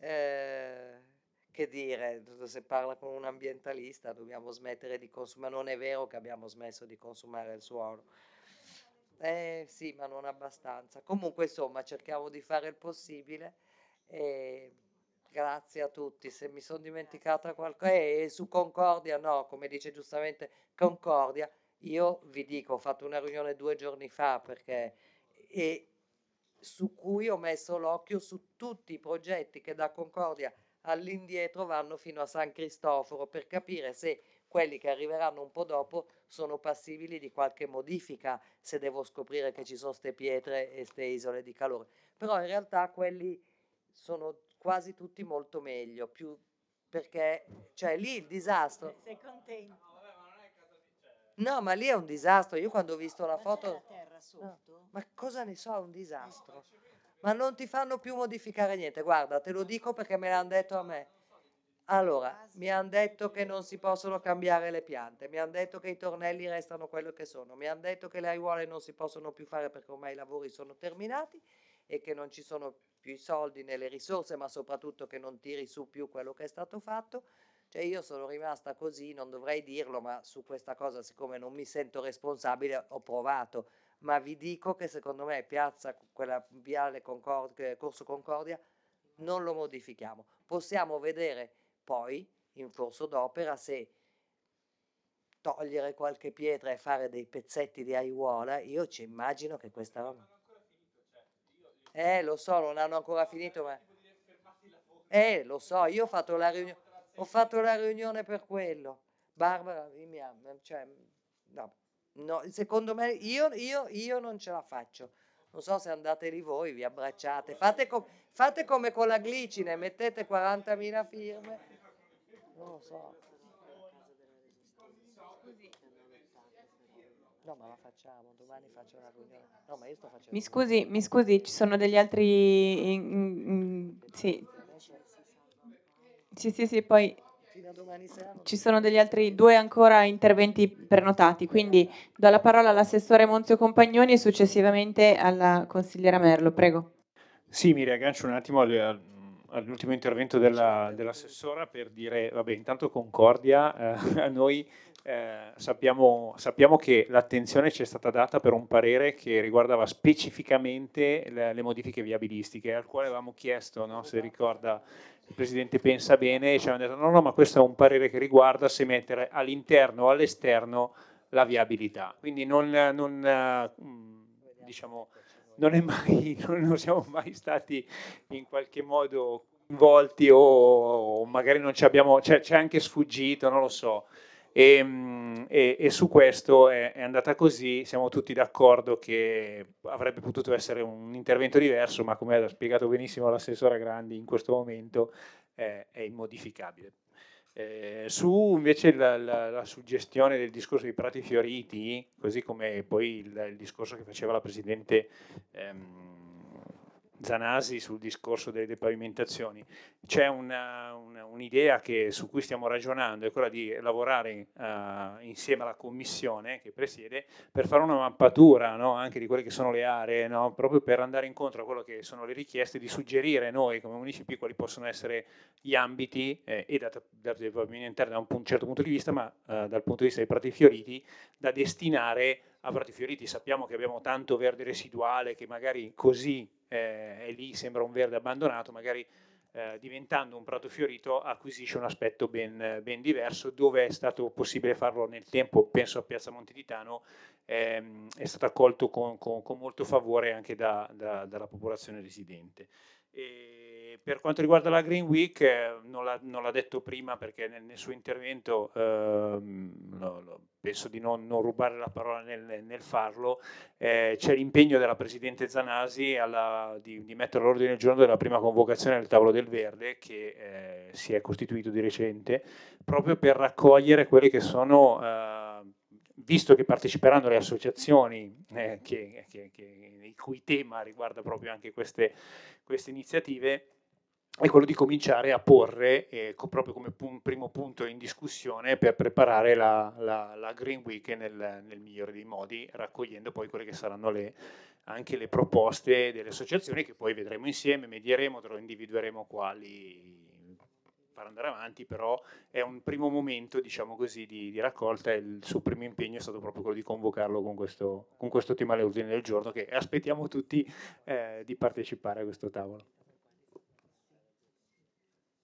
che dire, se parla con un ambientalista dobbiamo smettere di consumare, non è vero che abbiamo smesso di consumare il suolo. Sì, ma non abbastanza. Comunque insomma cerchiamo di fare il possibile e Grazie a tutti. Se mi sono dimenticata qualcosa, e su Concordia, no, come dice giustamente Concordia, io vi dico, ho fatto una riunione 2 giorni fa e su cui ho messo l'occhio su tutti i progetti che da Concordia all'indietro vanno fino a San Cristoforo, per capire se quelli che arriveranno un po' dopo sono passibili di qualche modifica, se devo scoprire che ci sono ste pietre e ste isole di calore. Però in realtà quelli sono quasi tutti molto meglio, perché cioè lì il disastro. Sei contento? No, ma lì è un disastro. Io quando ho visto la Ma c'è foto. la terra sotto? Ma cosa ne so, è un disastro. Ma non ti fanno più modificare niente. Guarda, te lo dico perché me l'hanno detto a me. Allora, mi hanno detto che non si possono cambiare le piante, mi hanno detto che i tornelli restano quello che sono, mi hanno detto che le aiuole non si possono più fare perché ormai i lavori sono terminati e che non ci sono più i soldi né le risorse, ma soprattutto che non tiri su più quello che è stato fatto. Cioè io sono rimasta così, non dovrei dirlo, ma su questa cosa, siccome non mi sento responsabile, ho provato. Ma vi dico che secondo me piazza, quella viale Corso Concordia, non lo modifichiamo. Possiamo vedere poi, in corso d'opera, se togliere qualche pietra e fare dei pezzetti di aiuola, io ci immagino che questa roba. Lo so, non hanno ancora finito, ma. Lo so, io ho fatto la riunione per quello. Barbara, cioè, no, secondo me, io non ce la faccio. Non so se andate lì voi, vi abbracciate, fate come con la glicine, mettete 40.000 firme. Non lo so. No, ma la facciamo, domani faccio una riunione. No, ma io sto facendo. Mi scusi, ci sono degli altri. Sì. Sì, poi Fino a domani sera. ci sono degli altri 2 ancora interventi prenotati, quindi do la parola all'assessore Monzio Compagnoni e successivamente alla consigliera Merlo, prego. Sì, mi riaggancio un attimo all'ultimo intervento dell'assessora per dire, vabbè, intanto Concordia, a noi sappiamo che l'attenzione ci è stata data per un parere che riguardava specificamente le modifiche viabilistiche, al quale avevamo chiesto, no, se ricorda il Presidente Pensa Bene, e ci hanno detto no, ma questo è un parere che riguarda se mettere all'interno o all'esterno la viabilità. Quindi diciamo, non siamo mai stati in qualche modo coinvolti o magari non ci abbiamo, c'è anche sfuggito, non lo so. E su questo è andata così, siamo tutti d'accordo che avrebbe potuto essere un intervento diverso, ma come ha spiegato benissimo l'assessora Grandi, in questo momento è immodificabile. Su invece la suggestione del discorso dei prati fioriti, così come poi il discorso che faceva la Presidente Zanasi sul discorso delle depavimentazioni, c'è un'idea su cui stiamo ragionando, è quella di lavorare insieme alla Commissione che presiede per fare una mappatura, no, anche di quelle che sono le aree, no, proprio per andare incontro a quello che sono le richieste, di suggerire noi come municipi quali possono essere gli ambiti e da pavimentare da un certo punto di vista, ma dal punto di vista dei prati fioriti, da destinare a prati fioriti. Sappiamo che abbiamo tanto verde residuale che magari così è lì, sembra un verde abbandonato, magari diventando un prato fiorito acquisisce un aspetto ben diverso. Dove è stato possibile farlo nel tempo, penso a Piazza Monteditano, è stato accolto con molto favore anche dalla popolazione residente. E per quanto riguarda la Green Week, non l'ha detto prima perché nel suo intervento penso di non rubare la parola nel farlo. C'è l'impegno della Presidente Zanasi di mettere all'ordine del giorno della prima convocazione del Tavolo del Verde, che si è costituito di recente, proprio per raccogliere quelli che sono, visto che parteciperanno le associazioni il cui tema riguarda proprio anche queste iniziative, è quello di cominciare a porre proprio come primo punto in discussione per preparare la Green Week nel migliore dei modi, raccogliendo poi quelle che saranno anche le proposte delle associazioni, che poi vedremo insieme, medieremo, individueremo quali far andare avanti, però è un primo momento, diciamo così, di raccolta, e il suo primo impegno è stato proprio quello di convocarlo con questo tema all'ordine del giorno, che aspettiamo tutti di partecipare a questo tavolo.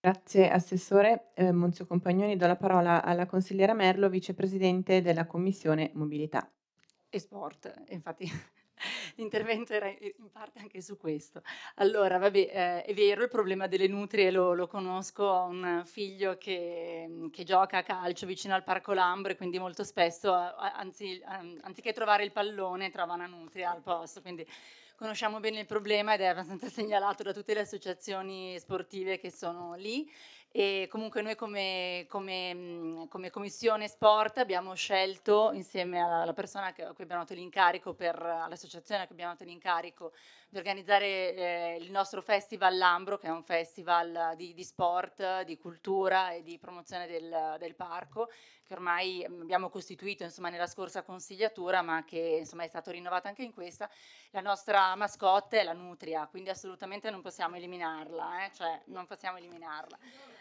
Grazie Assessore. Monzio Compagnoni, do la parola alla consigliera Merlo, Vicepresidente della Commissione Mobilità. E sport, infatti l'intervento era in parte anche su questo. Allora, vabbè, è vero, il problema delle nutrie lo conosco, ho un figlio che gioca a calcio vicino al Parco Lambro e quindi molto spesso, anziché trovare il pallone, trova una nutria al posto, quindi conosciamo bene il problema ed è abbastanza segnalato da tutte le associazioni sportive che sono lì. E comunque noi come commissione sport abbiamo scelto, insieme alla persona a cui abbiamo dato l'incarico, all'associazione a cui abbiamo dato l'incarico di organizzare il nostro Festival Lambro, che è un festival di sport, di cultura e di promozione del parco, che ormai abbiamo costituito, insomma, nella scorsa consigliatura, ma che, insomma, è stato rinnovato anche in questa. La nostra mascotte è la nutria, quindi assolutamente non possiamo eliminarla, cioè non possiamo eliminarla.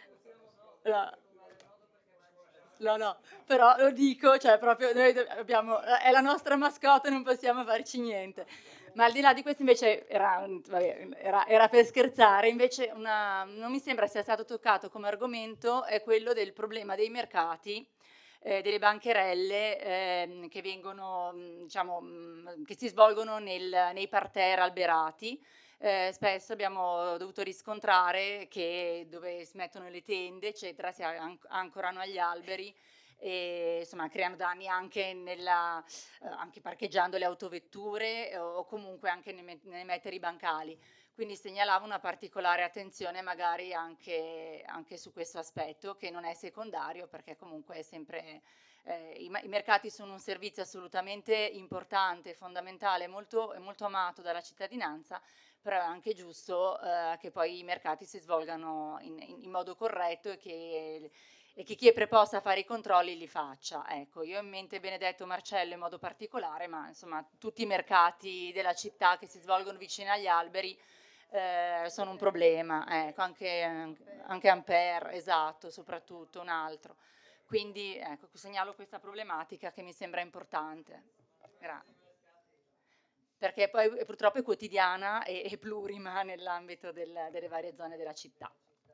No, però lo dico, cioè proprio noi abbiamo, è la nostra mascotte, non possiamo farci niente. Ma al di là di questo invece era per scherzare, invece non mi sembra sia stato toccato come argomento, è quello del problema dei mercati, delle bancherelle che vengono, diciamo, che si svolgono nei parterre alberati. Spesso abbiamo dovuto riscontrare che dove si mettono le tende, eccetera, si ancorano agli alberi e insomma creano danni anche anche parcheggiando le autovetture o comunque anche nei metri bancali. Quindi segnalavo una particolare attenzione magari anche su questo aspetto, che non è secondario, perché comunque è sempre i mercati sono un servizio assolutamente importante, fondamentale, molto amato dalla cittadinanza, però è anche giusto che poi i mercati si svolgano in modo corretto e che chi è preposto a fare i controlli li faccia. Ecco, io ho in mente Benedetto Marcello in modo particolare, ma insomma tutti i mercati della città che si svolgono vicino agli alberi sono un problema, ecco, anche Ampere, esatto, soprattutto un altro. Quindi ecco, segnalo questa problematica che mi sembra importante. Grazie. Perché poi purtroppo è quotidiana e plurima nell'ambito delle varie zone della città.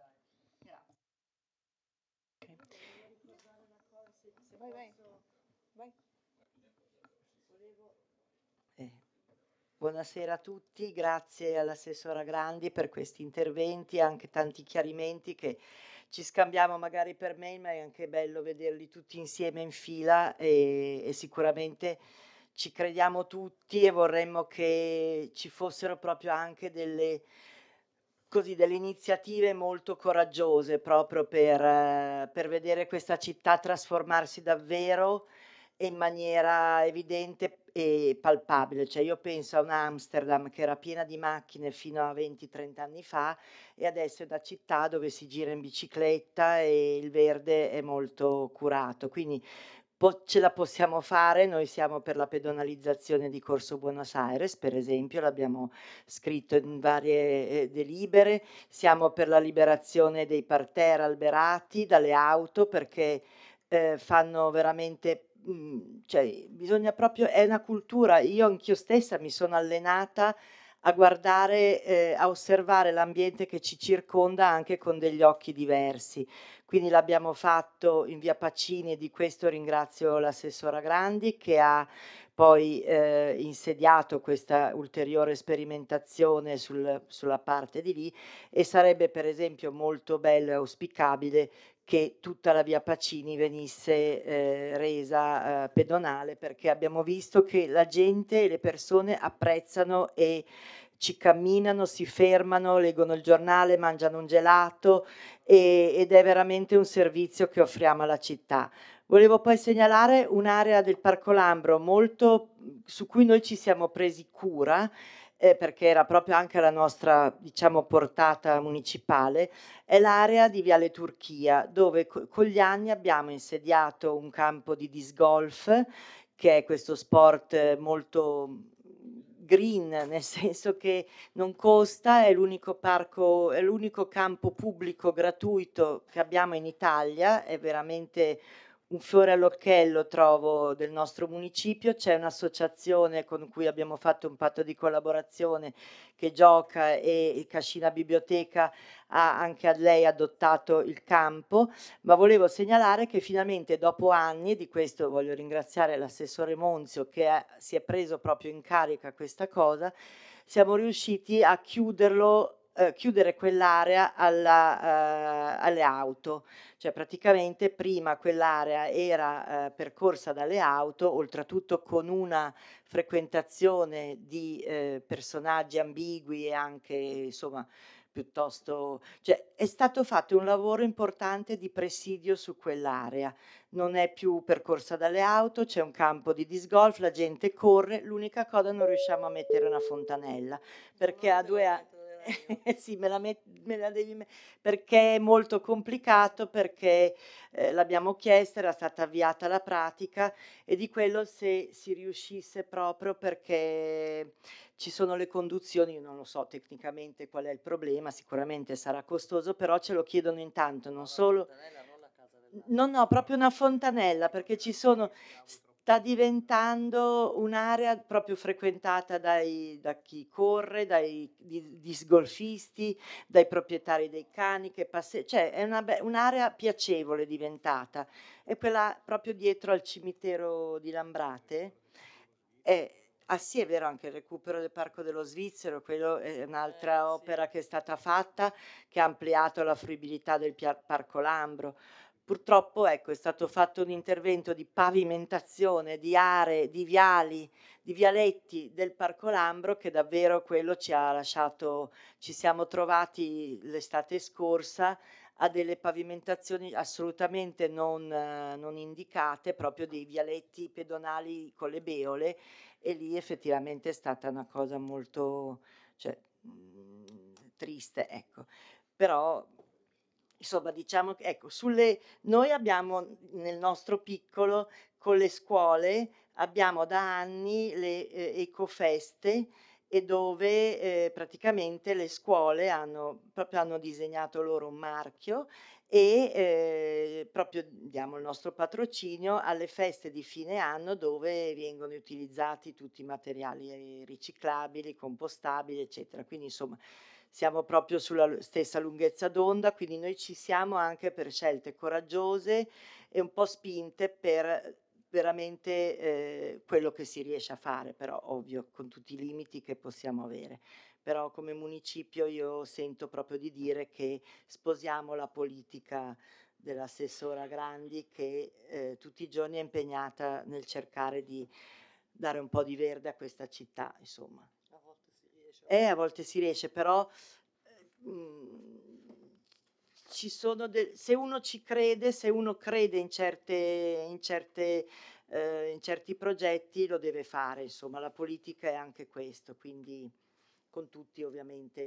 Vai. Buonasera a tutti, grazie all'assessora Grandi per questi interventi, anche tanti chiarimenti che ci scambiamo magari per mail, ma è anche bello vederli tutti insieme in fila e sicuramente ci crediamo tutti e vorremmo che ci fossero proprio anche delle iniziative molto coraggiose proprio per vedere questa città trasformarsi davvero e in maniera evidente e palpabile. Cioè io penso a un Amsterdam che era piena di macchine fino a 20-30 anni fa e adesso è una città dove si gira in bicicletta e il verde è molto curato. Quindi ce la possiamo fare, noi siamo per la pedonalizzazione di Corso Buenos Aires, per esempio, l'abbiamo scritto in varie delibere, siamo per la liberazione dei parterre alberati dalle auto perché fanno veramente, cioè bisogna proprio, è una cultura, io anch'io stessa mi sono allenata a guardare, a osservare l'ambiente che ci circonda anche con degli occhi diversi. Quindi l'abbiamo fatto in via Pacini e di questo ringrazio l'assessora Grandi che ha poi insediato questa ulteriore sperimentazione sulla parte di lì e sarebbe per esempio molto bello e auspicabile che tutta la via Pacini venisse resa pedonale perché abbiamo visto che la gente e le persone apprezzano e ci camminano, si fermano, leggono il giornale, mangiano un gelato ed è veramente un servizio che offriamo alla città. Volevo poi segnalare un'area del Parco Lambro su cui noi ci siamo presi cura perché era proprio anche la nostra, diciamo, portata municipale, è l'area di Viale Turchia, dove con gli anni abbiamo insediato un campo di disc golf, che è questo sport molto green, nel senso che non costa, è l'unico campo pubblico gratuito che abbiamo in Italia, è veramente un fiore all'occhiello trovo del nostro municipio. C'è un'associazione con cui abbiamo fatto un patto di collaborazione che gioca, e Cascina Biblioteca ha anche a lei adottato il campo, ma volevo segnalare che finalmente dopo anni, di questo voglio ringraziare l'assessore Monzio che si è preso proprio in carica questa cosa, siamo riusciti a chiudere quell'area alle auto. Cioè praticamente prima quell'area era percorsa dalle auto, oltretutto con una frequentazione di personaggi ambigui e anche insomma piuttosto, cioè è stato fatto un lavoro importante di presidio su quell'area. Non è più percorsa dalle auto, c'è un campo di disc golf, la gente corre, l'unica cosa non riusciamo a mettere una fontanella perché ha 2 anni. Sì, me la devi perché è molto complicato, perché l'abbiamo chiesta, era stata avviata la pratica, e di quello se si riuscisse, proprio perché ci sono le conduzioni, io non lo so tecnicamente qual è il problema, sicuramente sarà costoso, però ce lo chiedono intanto, non solo. No, proprio una fontanella, perché sta diventando un'area proprio frequentata da chi corre, dai discgolfisti, dai proprietari dei cani che cioè è un'area piacevole diventata. È quella proprio dietro al cimitero di Lambrate. Sì, è vero, anche il recupero del Parco dello Svizzero, quello è un'altra opera che è stata fatta, che ha ampliato la fruibilità del Parco Lambro. Purtroppo, ecco, è stato fatto un intervento di pavimentazione di aree, di viali, di vialetti del Parco Lambro, che davvero quello ci siamo trovati l'estate scorsa a delle pavimentazioni assolutamente non indicate, proprio dei vialetti pedonali con le beole, e lì effettivamente è stata una cosa molto, cioè, triste, ecco. Però insomma, diciamo che ecco, noi abbiamo nel nostro piccolo, con le scuole, abbiamo da anni le ecofeste, e dove praticamente le scuole hanno disegnato loro un marchio, e proprio diamo il nostro patrocinio alle feste di fine anno, dove vengono utilizzati tutti i materiali riciclabili, compostabili, eccetera. Quindi insomma siamo proprio sulla stessa lunghezza d'onda, quindi noi ci siamo anche per scelte coraggiose e un po' spinte per veramente quello che si riesce a fare, però ovvio con tutti i limiti che possiamo avere. Però come municipio io sento proprio di dire che sposiamo la politica dell'assessora Grandi, che tutti i giorni è impegnata nel cercare di dare un po' di verde a questa città, insomma. A volte si riesce, però se uno ci crede, se uno crede in certi progetti, lo deve fare, insomma, la politica è anche questo, quindi con tutti ovviamente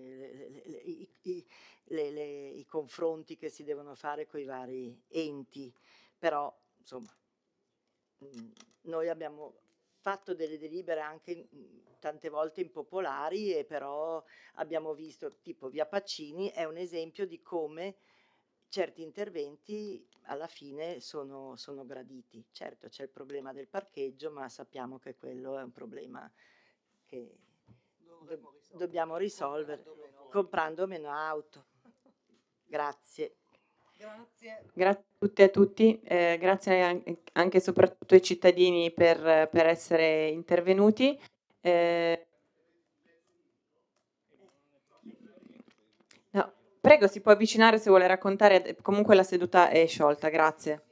i confronti che si devono fare con i vari enti, però insomma noi abbiamo fatto delle delibere anche tante volte impopolari, e però abbiamo visto, tipo via Pacini è un esempio di come certi interventi alla fine sono graditi. Certo c'è il problema del parcheggio, ma sappiamo che quello è un problema che dobbiamo risolvere comprando meno auto. Grazie. Grazie a tutte e a tutti, grazie anche e soprattutto ai cittadini per essere intervenuti. No, prego, si può avvicinare se vuole raccontare, comunque la seduta è sciolta, grazie.